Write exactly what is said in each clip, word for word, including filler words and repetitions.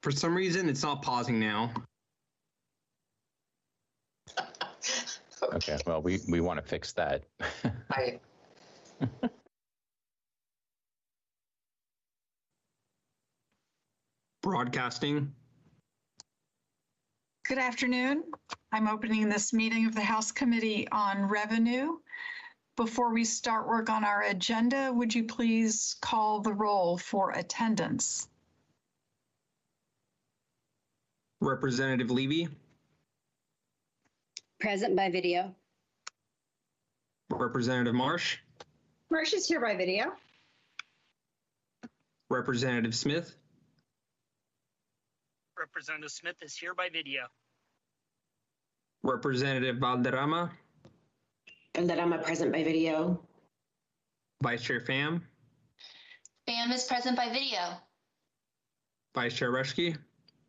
For some reason, it's not pausing now. Okay. okay, well, we, we want to fix that. I... Broadcasting. Good afternoon. I'm opening this meeting of the House Committee on Revenue. Before we start work on our agenda, would you please call the roll for attendance? Representative Levy. Present by video. Representative Marsh. Marsh is here by video. Representative Smith. Representative Smith is here by video. Representative Valderrama. Valderrama present by video. Vice Chair Pham. Pham is present by video. Vice Chair Reschke.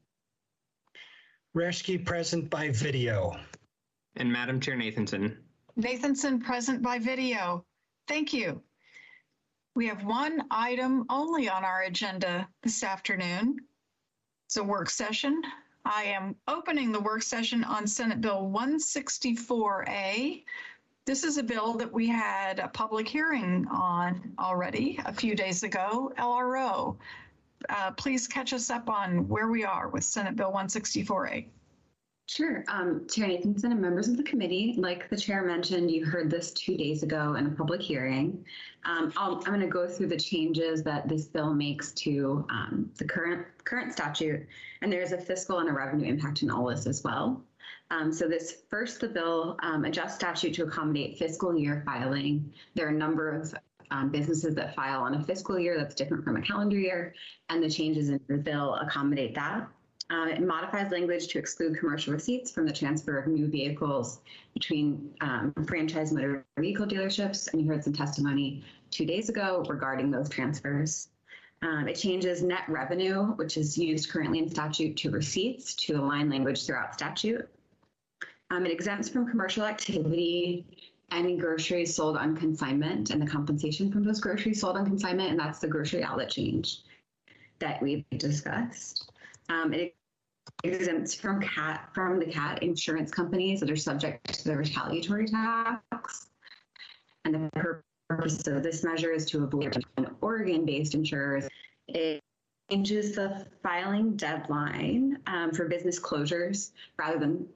Reschke present by video. And Madam Chair Nathanson. Nathanson present by video. Thank you. We have one item only on our agenda this afternoon. It's a work session. I am opening the work session on Senate Bill one sixty-four A. This is a bill that we had a public hearing on already a few days ago, L R O. Uh, please catch us up on where we are with Senate Bill one sixty-four A. Sure. Um, Chair Nathanson and members of the committee, like the chair mentioned, you heard this two days ago in a public hearing. Um, I'll, I'm going to go through the changes that this bill makes to um, the current current statute, and there's a fiscal and a revenue impact in all this as well. Um, so this first, the bill um, adjusts statute to accommodate fiscal year filing. There are a number of um, businesses that file on a fiscal year that's different from a calendar year, and the changes in the bill accommodate that. Uh, it modifies language to exclude commercial receipts from the transfer of new vehicles between um, franchise motor vehicle dealerships, and you heard some testimony two days ago regarding those transfers. Um, it changes net revenue, which is used currently in statute, to receipts to align language throughout statute. Um, it exempts from commercial activity any groceries sold on consignment and the compensation from those groceries sold on consignment, and that's the grocery outlet change that we've discussed. Um, it exempts from cat from the cat insurance companies that are subject to the retaliatory tax. And the purpose of this measure is to avoid Oregon-based insurers. It changes the filing deadline um, for business closures rather than.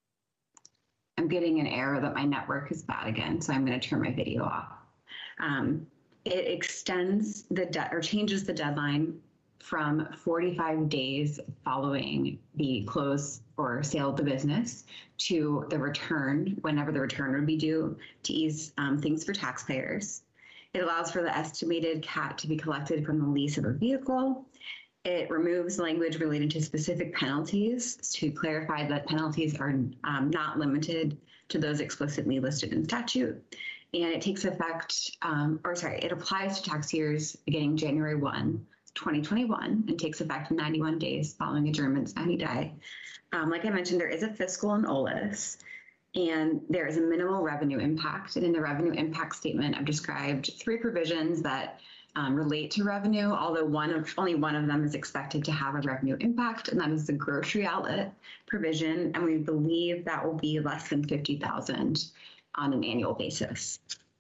I'm getting an error that my network is bad again, so I'm going to turn my video off. Um, it extends the debt or changes the deadline from forty-five days following the close or sale of the business to the return, whenever the return would be due, to ease um, things for taxpayers. It allows for the estimated C A T to be collected from the lease of a vehicle. It removes language related to specific penalties to clarify that penalties are um, not limited to those explicitly listed in statute. And it takes effect, um, or sorry, it applies to tax years beginning January first, twenty twenty-one, and takes effect in ninety-one days following adjournment sine die. Um, like I mentioned, there is a fiscal and O L I S, and there is a minimal revenue impact. And in the revenue impact statement, I've described three provisions that um, relate to revenue, although one of only one of them is expected to have a revenue impact, and that is the grocery outlet provision. And we believe that will be less than fifty thousand on an annual basis.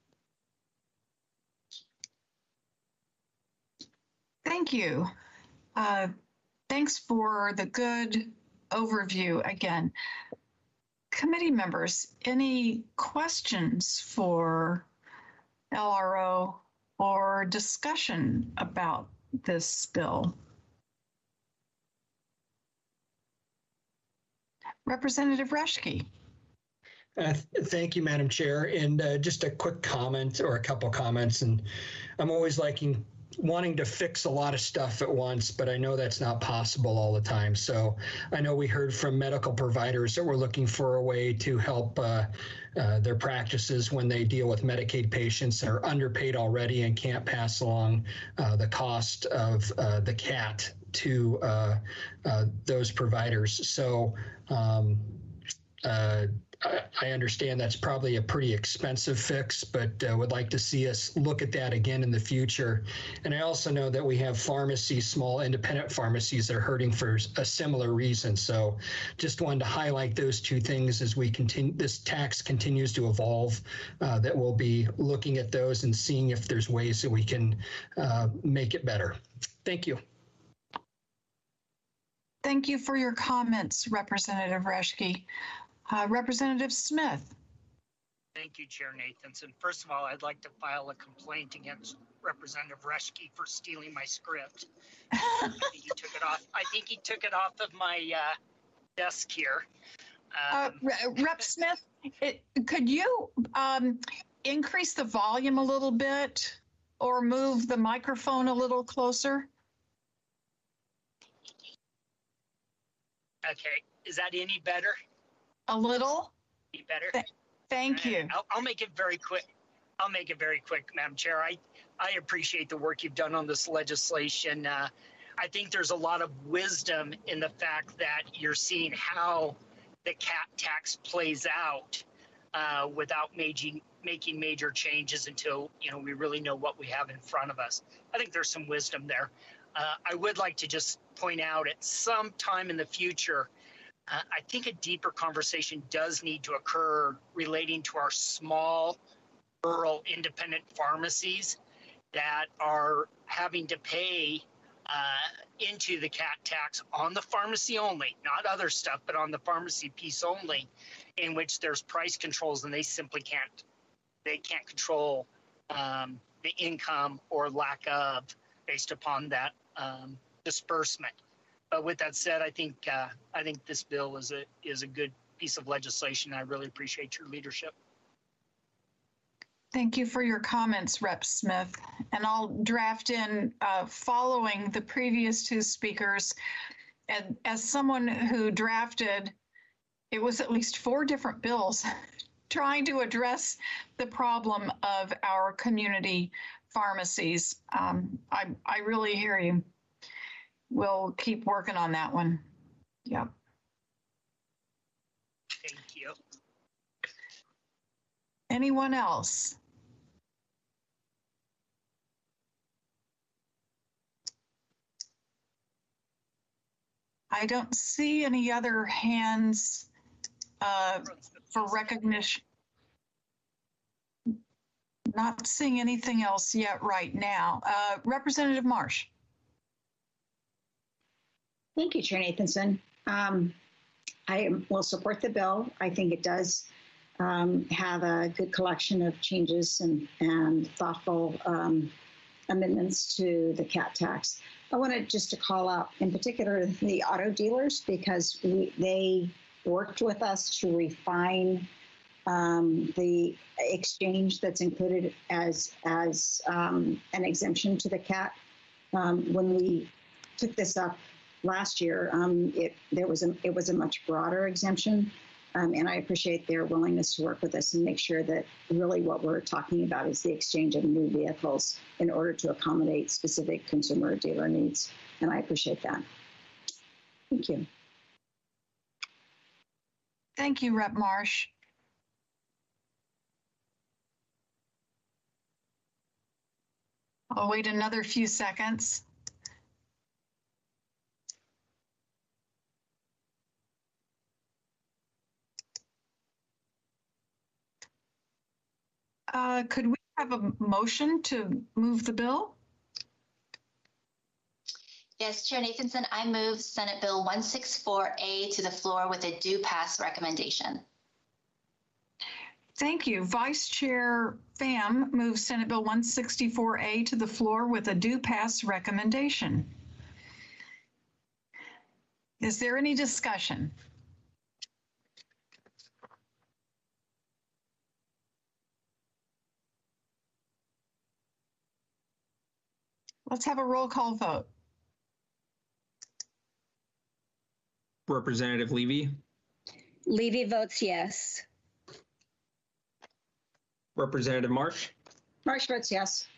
Thank you. Uh, thanks for the good overview again. Committee members, any questions for L R O or discussion about this bill? Representative Reschke. Uh, th thank you, Madam Chair. And uh, just a quick comment or a couple comments. And I'm always liking wanting to fix a lot of stuff at once, but I know that's not possible all the time. So I know we heard from medical providers that we're looking for a way to help uh, uh, their practices when they deal with Medicaid patients that are underpaid already and can't pass along uh, the cost of uh, the C A T to uh, uh, those providers. So um, uh, I, I understand that's probably a pretty expensive fix, but uh, would like to see us look at that again in the future. And I also know that we have pharmacies, small independent pharmacies that are hurting for a similar reason. So just wanted to highlight those two things as we continue, this tax continues to evolve, uh, that we'll be looking at those and seeing if there's ways that we can uh, make it better. Thank you. Thank you for your comments, Representative Reschke. Uh, Representative Smith. Thank you, Chair Nathanson. First of all, I'd like to file a complaint against Representative Reschke for stealing my script. I think he took it off. I think he took it off of my uh, desk here. Uh, Um, Re- Rep Smith, it, could you um, increase the volume a little bit or move the microphone a little closer? okay, is that any better? A little? Any better? Th- Thank you. I'll, I'll make it very quick. I'll make it very quick, Madam Chair. I, I appreciate the work you've done on this legislation. Uh, I think there's a lot of wisdom in the fact that you're seeing how the cat tax plays out uh, without making making major changes until you know we really know what we have in front of us. I think there's some wisdom there. Uh, I would like to just point out at some time in the future, uh, I think a deeper conversation does need to occur relating to our small rural independent pharmacies that are having to pay uh, into the cat tax on the pharmacy only, not other stuff, but on the pharmacy piece only, in which there's price controls and they simply can't, they can't control um, the income or lack of based upon that um, disbursement. But with that said, I think uh, I think this bill is a is a good piece of legislation. I really appreciate your leadership. Thank you for your comments, Rep Smith. And I'll draft in uh, following the previous two speakers. And as someone who drafted, it was at least four different bills trying to address the problem of our community pharmacies. Um, I, I really hear you. We'll keep working on that one. Yep. Thank you. Anyone else? I don't see any other hands uh, for recognition. Not seeing anything else yet right now. Uh, Representative Marsh. Thank you, Chair Nathanson. Um, I will support the bill. I think it does um, have a good collection of changes and, and thoughtful um, amendments to the cat tax. I wanted just to call out, in particular, the auto dealers, because we, they worked with us to refine um, the exchange that's included as, as um, an exemption to the cat. Um, when we took this up last year, um, it there was a it was a much broader exemption, um, and I appreciate their willingness to work with us and make sure that really what we're talking about is the exchange of new vehicles in order to accommodate specific consumer or dealer needs, and I appreciate that. Thank you. Thank you, Rep Marsh. I'll wait another few seconds. Uh, could we have a motion to move the bill? Yes, Chair Nathanson, I move Senate Bill one sixty-four A to the floor with a due pass recommendation. Thank you. Vice Chair Pham moves Senate Bill one sixty-four A to the floor with a due pass recommendation. Is there any discussion? Let's have a roll call vote. Representative Levy, Levy votes yes. Representative Marsh, Marsh votes yes.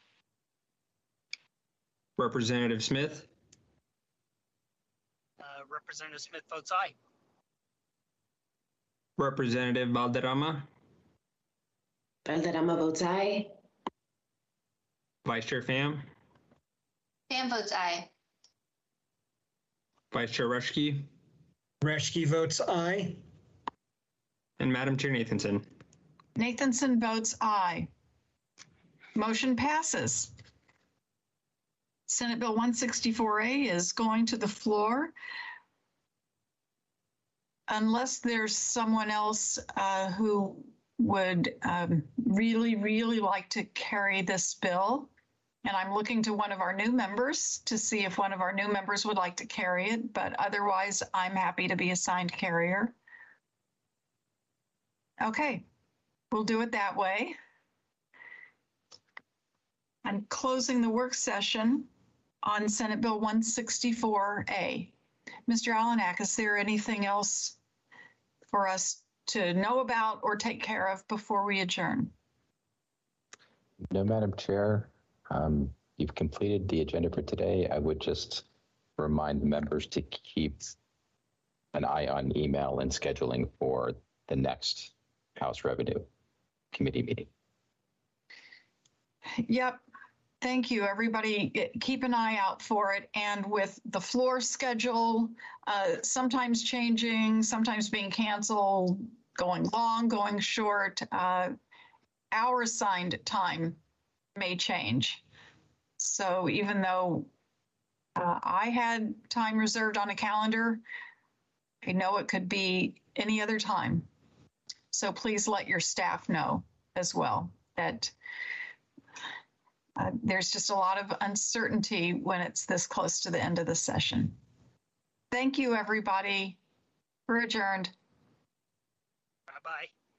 Representative Smith, Uh, Representative Smith votes aye. Representative Valderrama, Valderrama votes aye. Vice Chair Pham, Pham votes aye. Vice Chair Rushkey, Reschke votes aye. and Madam Chair Nathanson. Nathanson votes aye. Motion passes. Senate Bill one sixty-four A is going to the floor. Unless there's someone else uh, who would um, really, really like to carry this bill, and I'm looking to one of our new members to see if one of our new members would like to carry it, but otherwise I'm happy to be assigned carrier. Okay, we'll do it that way. I'm closing the work session on Senate Bill one sixty-four A. Mister Alanak, is there anything else for us to know about or take care of before we adjourn? No, Madam Chair. Um, you've completed the agenda for today. I would just remind the members to keep an eye on email and scheduling for the next House Revenue Committee meeting. Yep. Thank you, everybody. Keep an eye out for it. And with the floor schedule, uh, sometimes changing, sometimes being canceled, going long, going short, uh, our assigned time may change. So even though uh, I had time reserved on a calendar, I know it could be any other time. So please let your staff know as well that Uh, there's just a lot of uncertainty when it's this close to the end of the session. Thank you, everybody. We're adjourned. Bye-bye.